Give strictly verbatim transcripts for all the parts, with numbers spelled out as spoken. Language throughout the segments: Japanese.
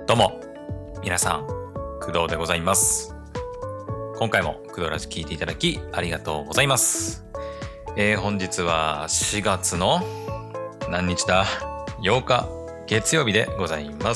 どうも皆さん、工藤でございます。今回も工藤ラジ聞いていただきありがとうございます。えー、本日はしがつの何日だようか月曜日でございます。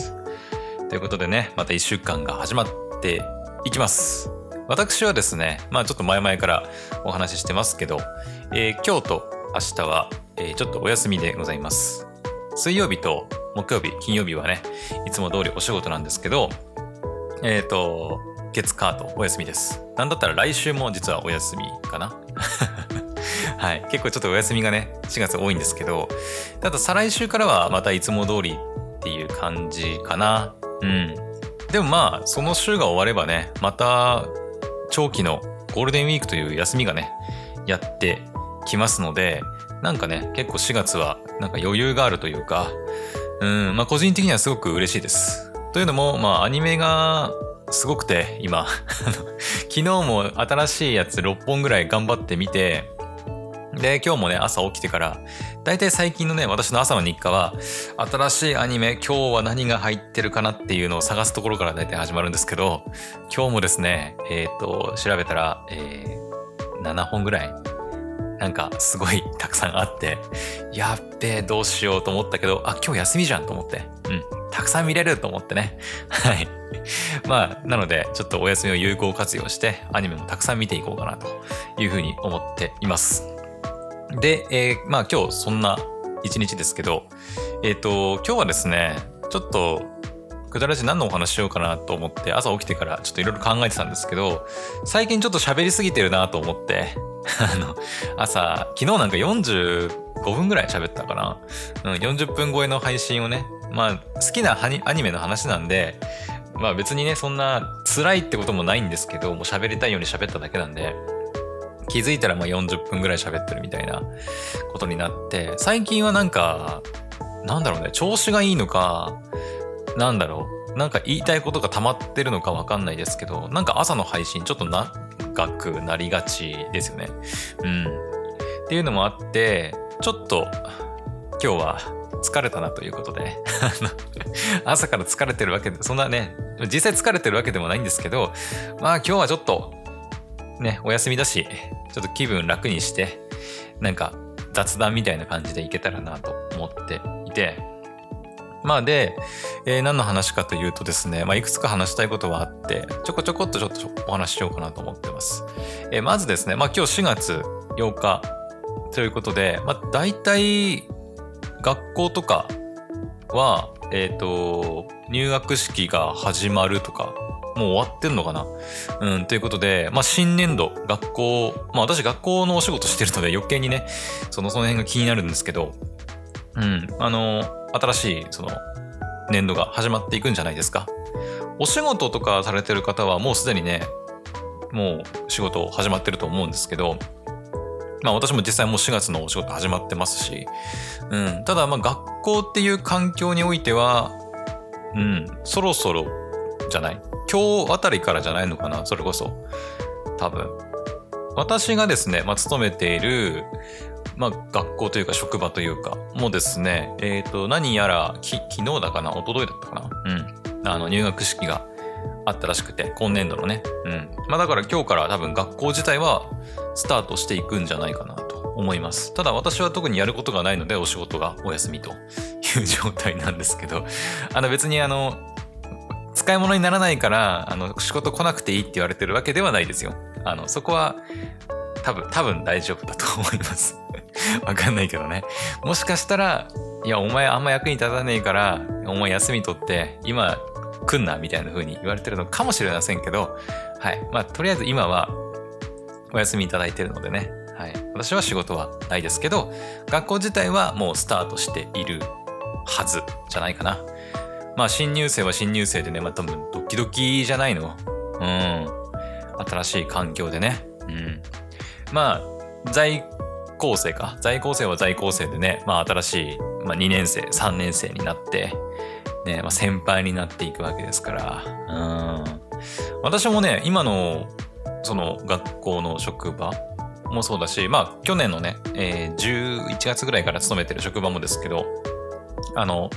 ということでね、またいっしゅうかんが始まっていきます。私はですね、まあちょっと前々からお話ししてますけど、えー、今日と明日は、えー、ちょっとお休みでございます。水曜日と木曜日、金曜日はね、いつも通りお仕事なんですけど、えっと、月火とお休みです。なんだったら来週も実はお休みかなはい。結構ちょっとお休みがね、しがつ多いんですけど、ただ再来週からはまたいつも通りっていう感じかな。うん。でもまあ、その週が終わればね、また長期のゴールデンウィークという休みがね、やってきますので、なんかね、結構しがつはなんか余裕があるというか、うん、まあ個人的にはすごく嬉しいです。というのも、まあアニメがすごくて、今。昨日も新しいやつろっぽんぐらい頑張ってみて、で、今日もね、朝起きてから、だいたい最近のね、私の朝の日課は、新しいアニメ、今日は何が入ってるかなっていうのを探すところからだいたい始まるんですけど、今日もですね、えっと、調べたら、えー、ななほんぐらいなんかすごいたくさんあって、やっべえどうしようと思ったけど、あ、今日休みじゃんと思って、うん、たくさん見れると思ってね。はい。まあ、なので、ちょっとお休みを有効活用して、アニメもたくさん見ていこうかなというふうに思っています。で、えー、まあ今日そんな一日ですけど、えっと、今日はですね、ちょっと、くだらじ何のお話しようかなと思って朝起きてからちょっといろいろ考えてたんですけど、最近ちょっと喋りすぎてるなと思って、あの、朝、昨日なんかよんじゅうごふんぐらい喋ったかな。うん、よんじゅっぷん超えの配信をね、まあ好きなアニメの話なんで、まあ別にね、そんな辛いってこともないんですけど、もう喋りたいように喋っただけなんで、気づいたらまあよんじゅっぷんぐらい喋ってるみたいなことになって、最近はなんか、なんだろうね、調子がいいのか、なんだろう。なんか言いたいことが溜まってるのかわかんないですけど、なんか朝の配信ちょっと長くなりがちですよね。うん。っていうのもあって、ちょっと今日は疲れたなということで、朝から疲れてるわけで、そんなね、実際疲れてるわけでもないんですけど、まあ今日はちょっとね、お休みだし、ちょっと気分楽にして、なんか雑談みたいな感じでいけたらなと思っていて、まあで、えー、何の話かというとですね、まあいくつか話したいことはあって、ちょこちょこっとちょっとお話ししようかなと思ってます。えー、まずですね、まあ今日しがつようかということで、まあ大体学校とかは、えっと、入学式が始まるとか、もう終わってんのかなうん、ということで、まあ新年度、学校、まあ私学校のお仕事してるので余計にね、その、その辺が気になるんですけど、うん、あの、新しいその年度が始まっていくんじゃないですか。お仕事とかされてる方はもうすでにね、もう仕事始まってると思うんですけど、まあ私も実際もうしがつのお仕事始まってますし、うん、ただまあ学校っていう環境においては、うん、そろそろじゃない？今日あたりからじゃないのかな、それこそ。多分。私がですね、まあ勤めている、まあ学校というか職場というか、もうですね、えっと、何やら、き、昨日だかな、一昨日だったかな。うん。あの、入学式があったらしくて、今年度のね。うん。まあだから今日から多分学校自体はスタートしていくんじゃないかなと思います。ただ私は特にやることがないので、お仕事がお休みという状態なんですけど、あの別にあの、使い物にならないから、あの、仕事来なくていいって言われてるわけではないですよ。あの、そこは、多分、多分大丈夫だと思います。わかんないけどね。もしかしたら、いや、お前あんま役に立たねえから、お前休み取って、今、来んな、みたいな風に言われてるのかもしれませんけど、はい。まあ、とりあえず今は、お休みいただいてるのでね。はい。私は仕事はないですけど、学校自体はもうスタートしているはずじゃないかな。まあ新入生は新入生でね、まあ多分ドキドキじゃないの。うん。新しい環境でね。うん。まあ、在校生か。在校生は在校生でね、まあ新しい、まあにねん生、さんねん生になって、ね、まあ先輩になっていくわけですから。うん。私もね、今の、その学校の職場もそうだし、まあ去年のね、えー、じゅういちがつぐらいから勤めてる職場もですけど、あの、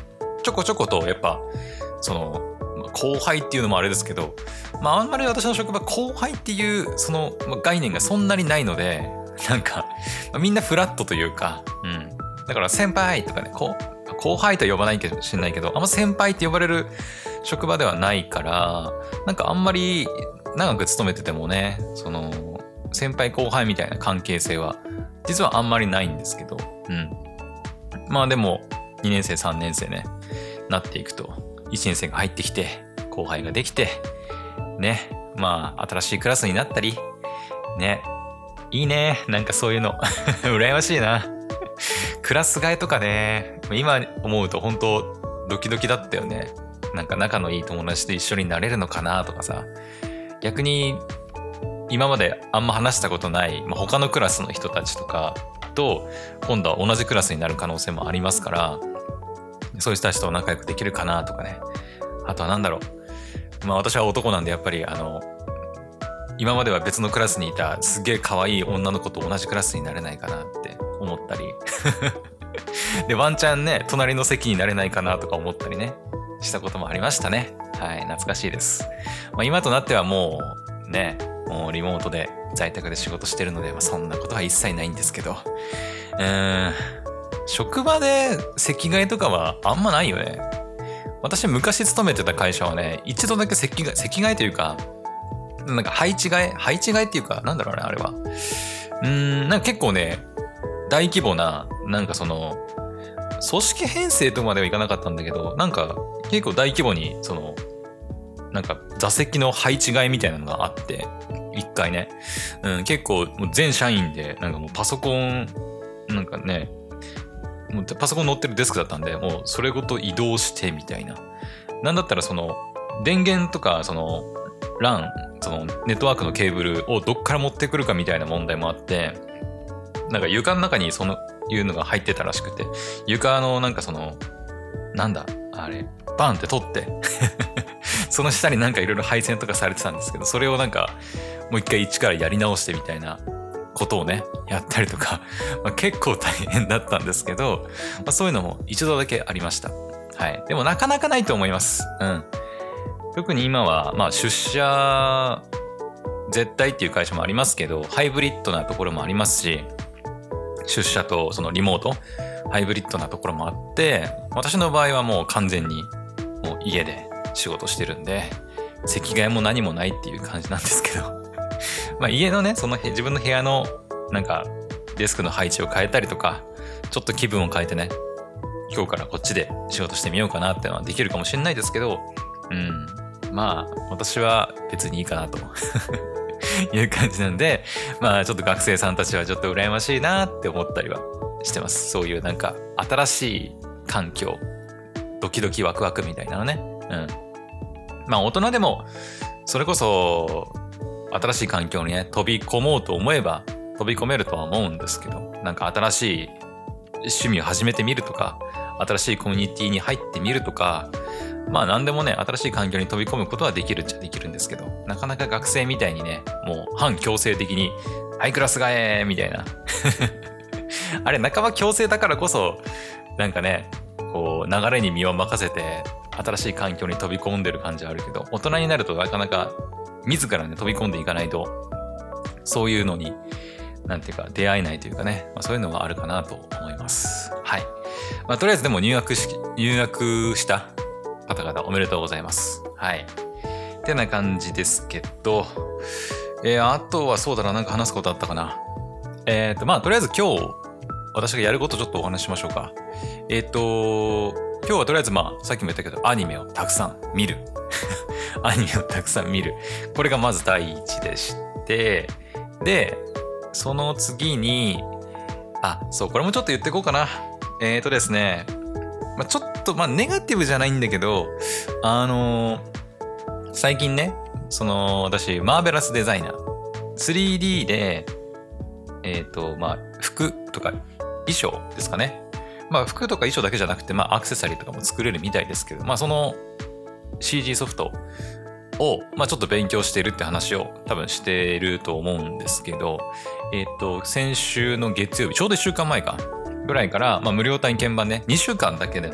ちょこちょことやっぱその後輩っていうのもあれですけど、まああんまり私の職場後輩っていうその概念がそんなにないので、なんかみんなフラットというか、うん、だから先輩とかね、こう後輩と呼ばないかもしれないけど、あんま先輩って呼ばれる職場ではないから、なんかあんまり長く勤めててもね、その先輩後輩みたいな関係性は実はあんまりないんですけど、うん。まあでもにねん生さんねん生ね、なっていくといちねん生が入ってきて後輩ができてね、まあ新しいクラスになったりね、いいね、なんかそういうの羨ましいな。クラス替えとかね、今思うと本当ドキドキだったよね。なんか仲のいい友達と一緒になれるのかなとかさ、逆に今まであんま話したことない、まあ、他のクラスの人たちとかと今度は同じクラスになる可能性もありますから、そういう人たちと仲良くできるかなとかね。あとはなんだろう、まあ私は男なんでやっぱりあの今までは別のクラスにいたすげえ可愛い女の子と同じクラスになれないかなって思ったりでワンチャンね隣の席になれないかなとか思ったりねしたこともありましたね。はい、懐かしいです。まあ、今となってはもうね、もうリモートで在宅で仕事してるので、まあ、そんなことは一切ないんですけど、うーん、職場で席替えとかはあんまないよね。私昔勤めてた会社はね、一度だけ席替え、席替えというか、なんか配置替え配置替えっていうか、なんだろうね、あれは。うーん、なんか結構ね、大規模な、なんかその、組織編成とまではいかなかったんだけど、なんか結構大規模に、その、なんか座席の配置替えみたいなのがあって、一回ね、うん、結構もう全社員で、なんかもうパソコン、なんかね、もうパソコン乗ってるデスクだったんで、もうそれごと移動してみたいな。なんだったらその、電源とか、その、ラン、そのネットワークのケーブルをどっから持ってくるかみたいな問題もあって、なんか床の中にそのいうのが入ってたらしくて、床のなんかその、なんだ、あれ、バンって取って、その下になんかいろいろ配線とかされてたんですけど、それをなんかもう一回一からやり直してみたいなことをね、やったりとか、まあ、結構大変だったんですけど、まあ、そういうのも一度だけありました。はい。でもなかなかないと思います。うん。特に今は、まあ出社絶対っていう会社もありますけど、ハイブリッドなところもありますし、出社とそのリモート、ハイブリッドなところもあって、私の場合はもう完全にもう家で仕事してるんで、席替えも何もないっていう感じなんですけど、まあ家のね、その自分の部屋のなんかデスクの配置を変えたりとか、ちょっと気分を変えてね、今日からこっちで仕事してみようかなっていうのはできるかもしれないですけど、うん、まあ私は別にいいかなという感じなんで、まあちょっと学生さんたちはちょっと羨ましいなって思ったりはしてます。そういうなんか新しい環境、ドキドキワクワクみたいなのね。うん。まあ大人でもそれこそ新しい環境にね飛び込もうと思えば飛び込めるとは思うんですけど、なんか新しい趣味を始めてみるとか、新しいコミュニティに入ってみるとか、まあ何でもね、新しい環境に飛び込むことはできるっちゃできるんですけど、なかなか学生みたいにね、もう反強制的に、はい、クラス替えみたいな。あれ、半ば強制だからこそ、なんかね、こう、流れに身を任せて、新しい環境に飛び込んでる感じはあるけど、大人になるとなかなか、自らね、飛び込んでいかないと、そういうのに、なんていうか、出会えないというかね、まあ、そういうのがあるかなと思います。はい。まあ、とりあえずでも入学し、入学した方々おめでとうございます。はい。ってな感じですけど、えー、あとはそうだな、なんか話すことあったかな。えっと、まあ、とりあえず今日、私がやることちょっとお話ししましょうか。えっと、今日はとりあえずまあ、さっきも言ったけど、アニメをたくさん見る。アニメをたくさん見る。これがまず第一でして、で、その次に、あ、そう、これもちょっと言っていこうかな。えっとですね、まあ、ちょっと、まあ、ネガティブじゃないんだけど、あのー、最近ね、その、私、マーベラスデザイナー、スリーディー で、えっと、まあ、服とか衣装ですかね。まあ、服とか衣装だけじゃなくて、まあ、アクセサリーとかも作れるみたいですけど、まあ、その シージー ソフトを、まあ、ちょっと勉強しているって話を多分していると思うんですけど、えっと、先週の月曜日、ちょうどいっしゅうかんまえか、ぐらいから、まあ、無料体験版ね、にしゅうかんだけで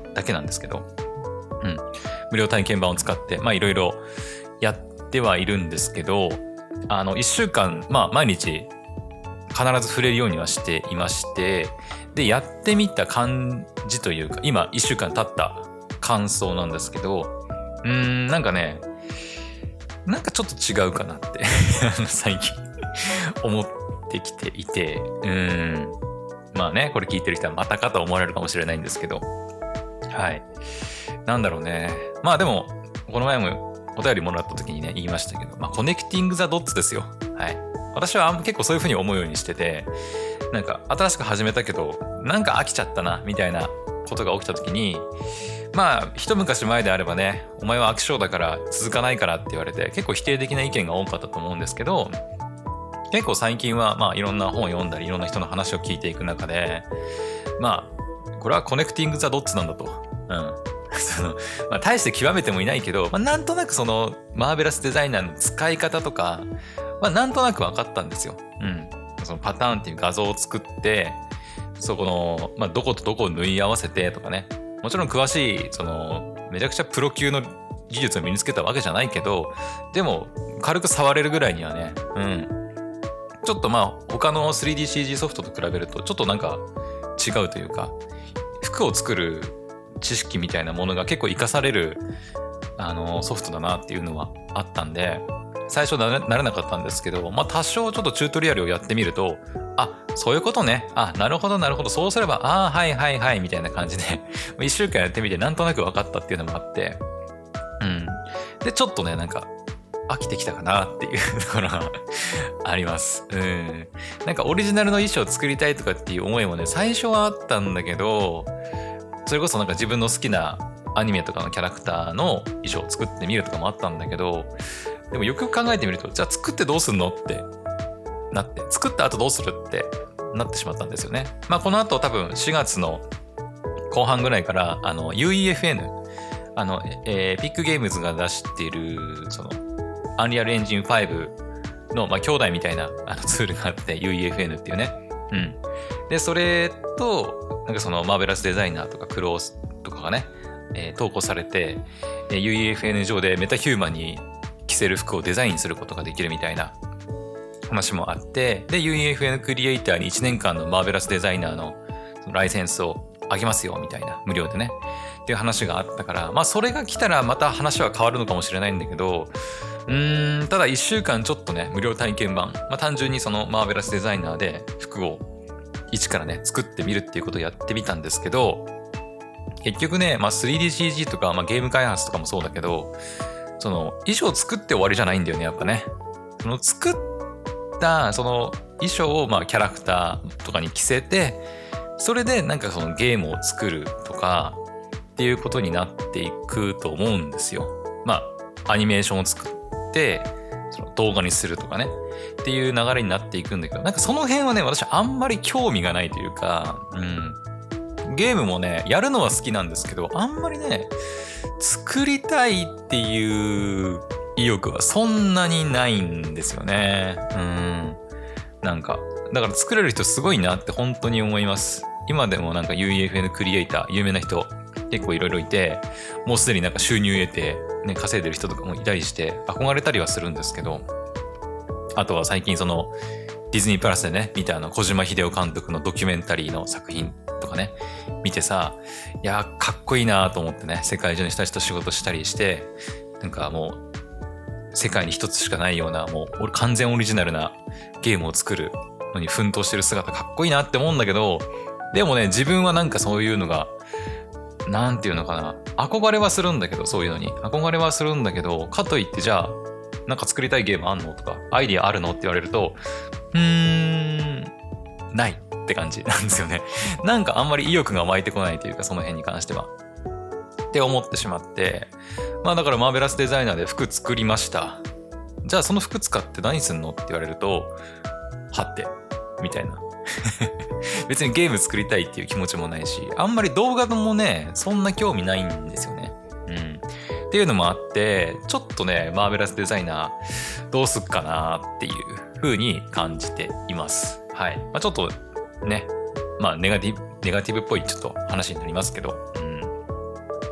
だけなんですけど、うん。無料体験版を使って、まあいろいろやってはいるんですけど、あの、いっしゅうかん、まあ毎日必ず触れるようにはしていまして、で、やってみた感じというか、今いっしゅうかん経った感想なんですけど、うーん、なんかね、なんかちょっと違うかなって最近思ってきていて、うーん、まあね、これ聞いてる人はまたかと思われるかもしれないんですけど、はい。なんだろうね。まあでも、この前もお便りもらった時にね、言いましたけど、まあコネクティングザドッツですよ。はい。私は結構そういう風に思うようにしてて、なんか新しく始めたけど、なんか飽きちゃったな、みたいなことが起きた時に、まあ一昔前であればね、お前は飽き性だから続かないからって言われて、結構否定的な意見が多かったと思うんですけど、結構最近はまあいろんな本を読んだり、いろんな人の話を聞いていく中で、まあ、これはコネクティングザドッツなんだと。うん。その、まあ、大して極めてもいないけど、まあ、なんとなくそのマーベラスデザイナーの使い方とか、まあ、なんとなく分かったんですよ。うん。そのパターンっていう画像を作って、そこの、まあ、どことどこを縫い合わせてとかね。もちろん詳しい、その、めちゃくちゃプロ級の技術を身につけたわけじゃないけど、でも、軽く触れるぐらいにはね、うん。ちょっとまあ、他の スリーディーシージー ソフトと比べると、ちょっとなんか違うというか、服を作る知識みたいなものが結構活かされるあのソフトだなっていうのはあったんで、最初なれなかったんですけど、まあ多少ちょっとチュートリアルをやってみると、あ、そういうことね。あ、なるほどなるほど。そうすれば、あ、はいはいはいみたいな感じで、いっしゅうかんやってみてなんとなく分かったっていうのもあって、うん。で、ちょっとね、なんか、飽きてきたかなっていうところがあります。うん。なんかオリジナルの衣装を作りたいとかっていう思いもね、最初はあったんだけど、それこそなんか自分の好きなアニメとかのキャラクターの衣装を作ってみるとかもあったんだけど、でもよくよく考えてみると、じゃあ作ってどうすんのってなって、作った後どうするってなってしまったんですよね。まあこの後多分しがつの後半ぐらいからあの ユーイーエフエヌ、あの、えー、ピックゲームズが出しているそのアンリアルエンジンファイブの、まあ、兄弟みたいなあのツールがあって ユーイーエフエヌ っていうね。うん。で、それと、なんかそのマーベラスデザイナーとかクロースとかがね、えー、投稿されて、ユーイーエフエヌ 上でメタヒューマンに着せる服をデザインすることができるみたいな話もあって、で、ユーイーエフエヌ クリエイターにいちねんかんのマーベラスデザイナーのそのライセンスをあげますよみたいな、無料でね。っていう話があったから、まあそれが来たらまた話は変わるのかもしれないんだけど、うーん、ただいっしゅうかんちょっとね、無料体験版、まあ単純にそのマーベラスデザイナーで服を一からね、作ってみるっていうことをやってみたんですけど、結局ね、まあ スリーディーシージー とか、まあゲーム開発とかもそうだけど、その衣装を作って終わりじゃないんだよね、やっぱね。その作ったその衣装をまあキャラクターとかに着せて、それでなんかそのゲームを作るとかっていうことになっていくと思うんですよ。まあアニメーションを作ってその動画にするとかねっていう流れになっていくんだけど、なんかその辺はね、私あんまり興味がないというか、うん、ゲームもねやるのは好きなんですけど、あんまりね作りたいっていう意欲はそんなにないんですよね。うん、なんかだから作れる人すごいなって本当に思います。今でもなんか ユーイーエフエヌ クリエイター有名な人結構いろいろいて、もうすでになんか収入得て、ね、稼いでる人とかもいたりして憧れたりはするんですけど、あとは最近そのディズニープラスでね見たあの小島秀夫監督のドキュメンタリーの作品とかね見てさ、いやかっこいいなと思ってね、世界中の人たちと仕事したりして、なんかもう世界に一つしかないようなもう完全オリジナルなゲームを作るのに奮闘してる姿かっこいいなって思うんだけど、でもね自分はなんかそういうのがなんていうのかな、憧れはするんだけど、そういうのに憧れはするんだけど、かといってじゃあなんか作りたいゲームあんのとかアイディアあるのって言われると、うーんないって感じなんですよね。なんかあんまり意欲が湧いてこないというか、その辺に関してはって思ってしまって、まあだからマーベラスデザイナーで服作りました。じゃあその服使って何すんのって言われると、はってみたいな。別にゲーム作りたいっていう気持ちもないし、あんまり動画もねそんな興味ないんですよね。うん。っていうのもあって、ちょっとねマーベラスデザイナーどうすっかなっていう風に感じています。はい。まあ、ちょっとね、まあネガティブネガティブっぽいちょっと話になりますけど、うん。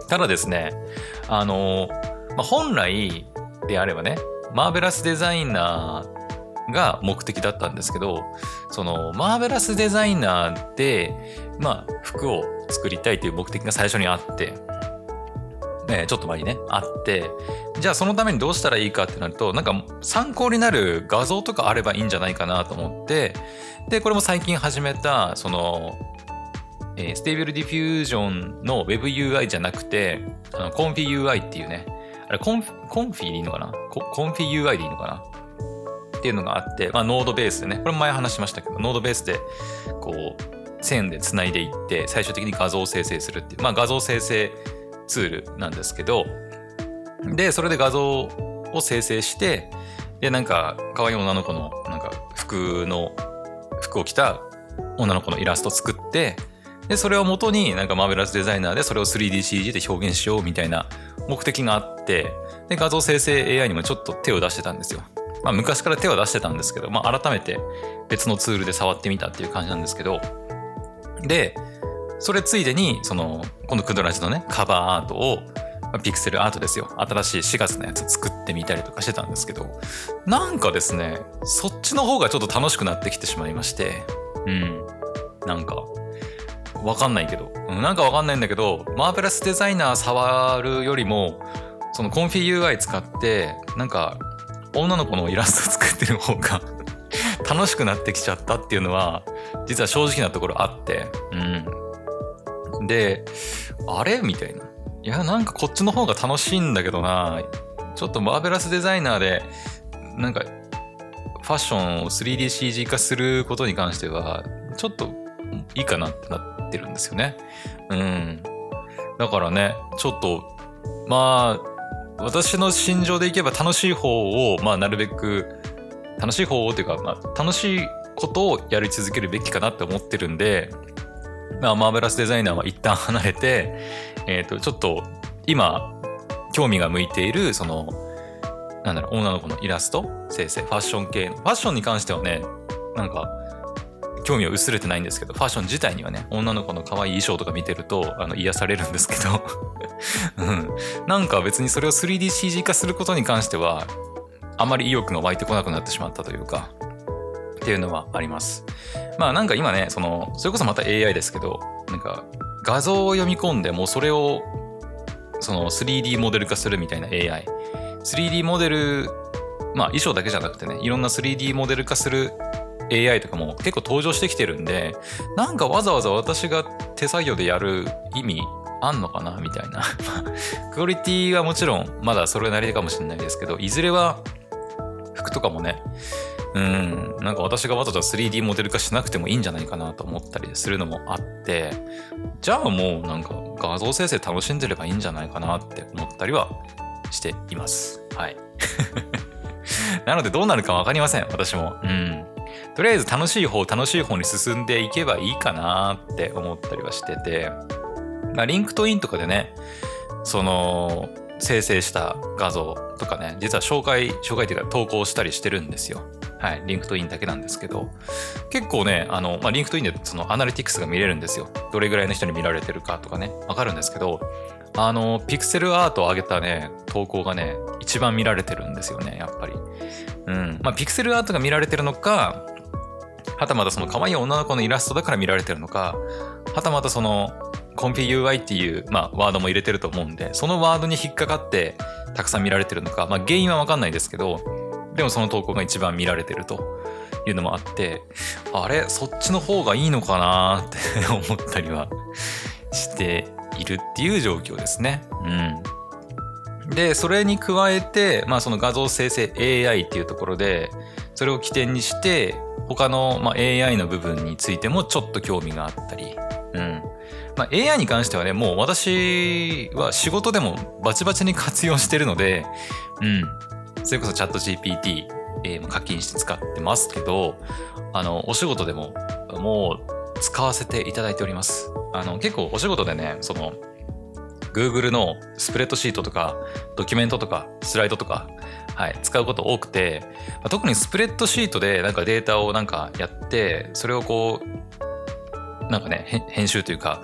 ただですね、あの、まあ、本来であればね、マーベラスデザイナーが目的だったんですけど、そのマーベラスデザイナーで、まあ、服を作りたいという目的が最初にあって、ね、ちょっと前にね、あって、じゃあそのためにどうしたらいいかってなると、なんか参考になる画像とかあればいいんじゃないかなと思って、で、これも最近始めた、その、えー、ステーブルディフュージョンの WebUI じゃなくて、あのコンフィ ユーアイ っていうね、あれコンフィ、コンフィでいいのかなココンフィ ユーアイ でいいのかなっていうのがあって、まあ、ノードベースでね、これも前話しましたけど、ノードベースで、こう、線で繋いでいって、最終的に画像を生成するっていう、まあ、画像生成ツールなんですけど、で、それで画像を生成して、で、なんか、可愛い女の子の、なんか、服の、服を着た女の子のイラストを作って、で、それを元になんかマーベラスデザイナーでそれを スリーディーシージー で表現しようみたいな目的があって、で、画像生成 エーアイ にもちょっと手を出してたんですよ。まあ昔から手を出してたんですけど、まあ改めて別のツールで触ってみたっていう感じなんですけど、で、それついでに、その、このクドラジのね、カバーアートを、ピクセルアートですよ。新しいしがつのやつ作ってみたりとかしてたんですけど、なんかですね、そっちの方がちょっと楽しくなってきてしまいまして、うん。なんか、わかんないけど、なんかわかんないんだけど、マーベラスデザイナー触るよりも、そのコンフィ ユーアイ 使って、なんか、女の子のイラスト作ってる方が楽しくなってきちゃったっていうのは、実は正直なところあって、うん。で、あれみたいな。いや、なんかこっちの方が楽しいんだけどな。ちょっとマーベラスデザイナーで、なんか、ファッションを スリーディーシージー 化することに関しては、ちょっといいかなってなってるんですよね。うん。だからね、ちょっと、まあ、私の心情でいけば楽しい方を、まあ、なるべく、楽しい方をというか、まあ、楽しいことをやり続けるべきかなって思ってるんで、まあ、マーベラスデザイナーは一旦離れて、えっと、ちょっと、今、興味が向いている、その、なんだろう、女の子のイラスト生成、ファッション系の。ファッションに関してはね、なんか、興味は薄れてないんですけど、ファッション自体にはね、女の子の可愛い衣装とか見てると、あの、癒されるんですけど、うん。なんか別にそれを スリーディーシージー 化することに関しては、あまり意欲が湧いてこなくなってしまったというか、っていうのはあります。まあなんか今ね、その、それこそまた エーアイ ですけど、なんか、画像を読み込んで、もうそれを、その スリーディー モデル化するみたいな エーアイ。スリーディー モデル、まあ衣装だけじゃなくてね、いろんな スリーディー モデル化するエーアイ とかも結構登場してきてるんで、なんかわざわざ私が手作業でやる意味あんのかなみたいな。クオリティはもちろんまだそれなりかもしれないですけど、いずれは服とかもね、うん、なんか私がわざわざ スリーディー モデル化しなくてもいいんじゃないかなと思ったりするのもあって、じゃあもうなんか画像生成楽しんでればいいんじゃないかなって思ったりはしています。はい。なのでどうなるかわかりません、私も。うん。とりあえず楽しい方、楽しい方に進んでいけばいいかなって思ったりはしてて、まあ、リンクトインとかでね、その、生成した画像とかね、実は紹介、紹介というか投稿したりしてるんですよ。はい。リンクトインだけなんですけど、結構ね、あの、まあ、リンクトインでそのアナリティクスが見れるんですよ。どれぐらいの人に見られてるかとかね、わかるんですけど、あの、ピクセルアートを上げたね、投稿がね、一番見られてるんですよね、やっぱり。うん。まあ、ピクセルアートが見られてるのか、はたまたその可愛い女の子のイラストだから見られてるのか、はたまたその、コンフィ ユーアイ っていう、まあ、ワードも入れてると思うんで、そのワードに引っかかってたくさん見られてるのか、まあ、原因はわかんないですけど、でもその投稿が一番見られてるというのもあって、あれ、そっちの方がいいのかなって思ったりはしているっていう状況ですね。うん。で、それに加えて、まあ、その画像生成 エーアイ っていうところで、それを起点にして、他の、まあ、エーアイ の部分についてもちょっと興味があったり、うん。まあ、エーアイ に関してはね、もう私は仕事でもバチバチに活用してるので、うん。それこそチャット ジーピーティー、えー、課金して使ってますけど、あの、お仕事でももう使わせていただいております。あの、結構お仕事でね、その、Google のスプレッドシートとか、ドキュメントとか、スライドとか、はい、使うこと多くて、まあ、特にスプレッドシートでなんかデータをなんかやって、それをこう、なんかね、編集というか、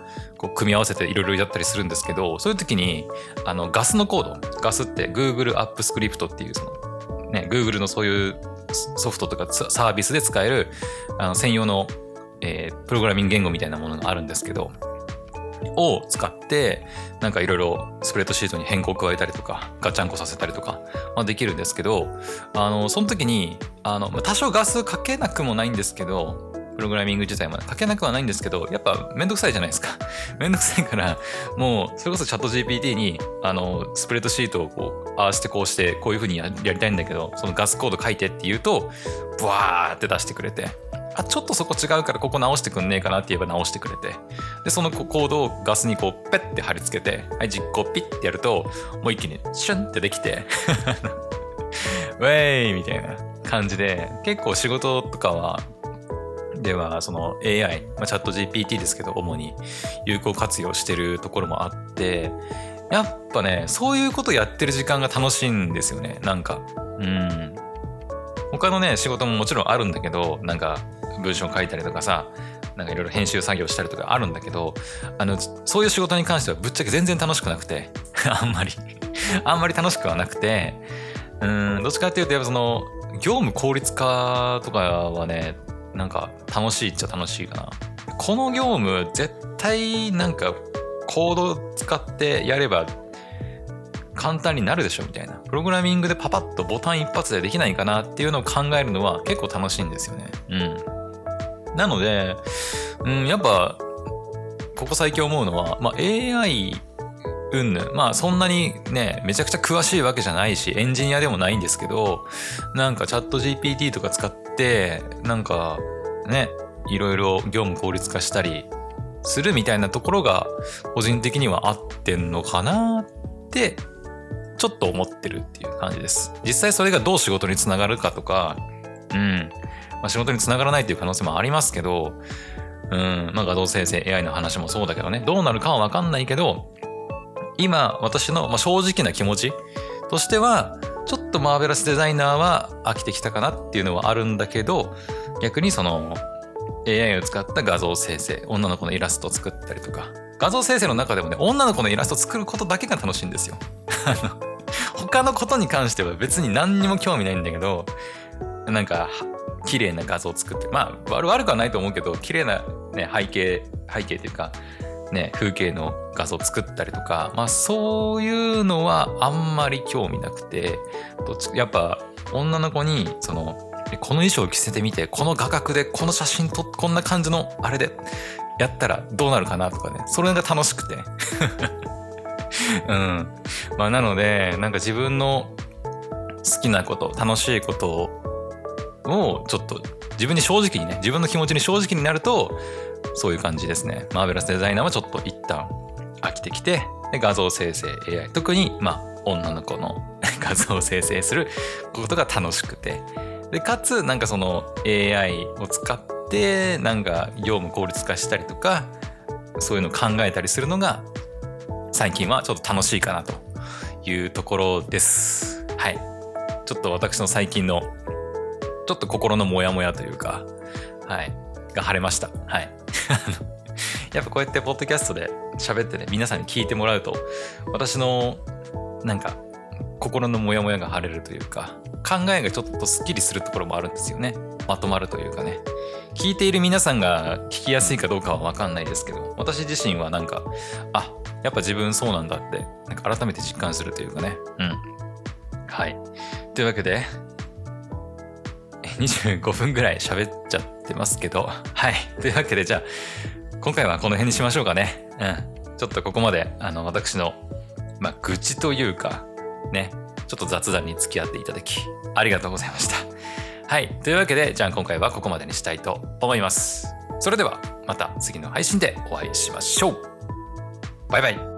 こう組み合わせていろいろやったりするんですけど、そういう時にあのガスのコード、ガスって Google AppScript っていうその、ね、Google のそういうソフトとかサービスで使えるあの専用の、えー、プログラミング言語みたいなものがあるんですけど、を使ってなんかいろいろスプレッドシートに変更を加えたりとかガチャンコさせたりとか、まあ、できるんですけど、あのその時にあの多少ガスかけなくもないんですけど、プログラミング自体もかけなくはないんですけど、やっぱめんどくさいじゃないですか。めんどくさいからもうそれこそチャット ジーピーティー にあのスプレッドシートをこうああしてこうしてこういう風に や, やりたいんだけど、そのガスコード書いてって言うとブワーって出してくれて、あちょっとそこ違うからここ直してくんねえかなって言えば直してくれて、でそのコードをガスにこうペッて貼り付けて、はい実行ピッてやるともう一気にシュンってできてウェイみたいな感じで、結構仕事とかはではその エーアイ、まあ、チャット ジーピーティー ですけど主に有効活用してるところもあって、やっぱねそういうことやってる時間が楽しいんですよね。なんかうん他のね仕事ももちろんあるんだけど、なんか文章書いたりとかさ、なんかいろいろ編集作業したりとかあるんだけど、あのそういう仕事に関してはぶっちゃけ全然楽しくなくてあんまりあんまり楽しくはなくて、うんどっちかっていうとやっぱその業務効率化とかはねなんか楽しいっちゃ楽しいかな。この業務絶対なんかコード使ってやれば簡単になるでしょみたいな、プログラミングでパパッとボタン一発でできないかなっていうのを考えるのは結構楽しいんですよね。うんなので、うん、やっぱここ最近思うのは、まあ、エーアイうんぬん、まあそんなにねめちゃくちゃ詳しいわけじゃないしエンジニアでもないんですけど、なんかチャット ジーピーティー とか使ってなんかねいろいろ業務効率化したりするみたいなところが個人的には合ってんのかなってちょっと思ってるっていう感じです。実際それがどう仕事につながるかとか、うん、まあ、仕事につながらないっていう可能性もありますけど、うん、まあ画像生成 エーアイ の話もそうだけどね、どうなるかはわかんないけど、今私のまあ正直な気持ちとしてはちょっとマーベラスデザイナーは飽きてきたかなっていうのはあるんだけど、逆にその エーアイ を使った画像生成、女の子のイラストを作ったりとか、画像生成の中でもね女の子のイラストを作ることだけが楽しいんですよ他のことに関しては別に何にも興味ないんだけど、なんか綺麗な画像を作って、まあ悪くはないと思うけど、綺麗な、ね、背景背景というかね風景の画像を作ったりとか、まあそういうのはあんまり興味なくて、どっちやっぱ女の子にそのこの衣装を着せてみて、この画角でこの写真とこんな感じのあれでやったらどうなるかなとかね、それが楽しくてうん、まあなのでなんか自分の好きなこと楽しいことをちょっと自分に正直にね、自分の気持ちに正直になるとそういう感じですね。マーベラスデザイナーはちょっと一旦飽きてきて、で画像生成 エーアイ、特にまあ女の子の画像を生成することが楽しくて、でかつなんかその エーアイ を使ってなんか業務効率化したりとかそういうのを考えたりするのが最近はちょっと楽しいかなというところです。はい。ちょっと私の最近のちょっと心のモヤモヤというか、はい、が晴れました。はい。やっぱこうやってポッドキャストで喋ってね、皆さんに聞いてもらうと、私のなんか心のモヤモヤが晴れるというか、考えがちょっとスッキリするところもあるんですよね。まとまるというかね。聞いている皆さんが聞きやすいかどうかは分かんないですけど、私自身はなんか、あ、やっぱ自分そうなんだって、なんか改めて実感するというかね。うん。はい。というわけで、にじゅうごふんぐらい喋っちゃってますけど、はい。というわけで、じゃあ、今回はこの辺にしましょうかね。うん。ちょっとここまで、あの、私の、まあ、愚痴というか、ね、ちょっと雑談に付き合っていただき、ありがとうございました。はい。というわけで、じゃあ今回はここまでにしたいと思います。それでは、また次の配信でお会いしましょう。バイバイ。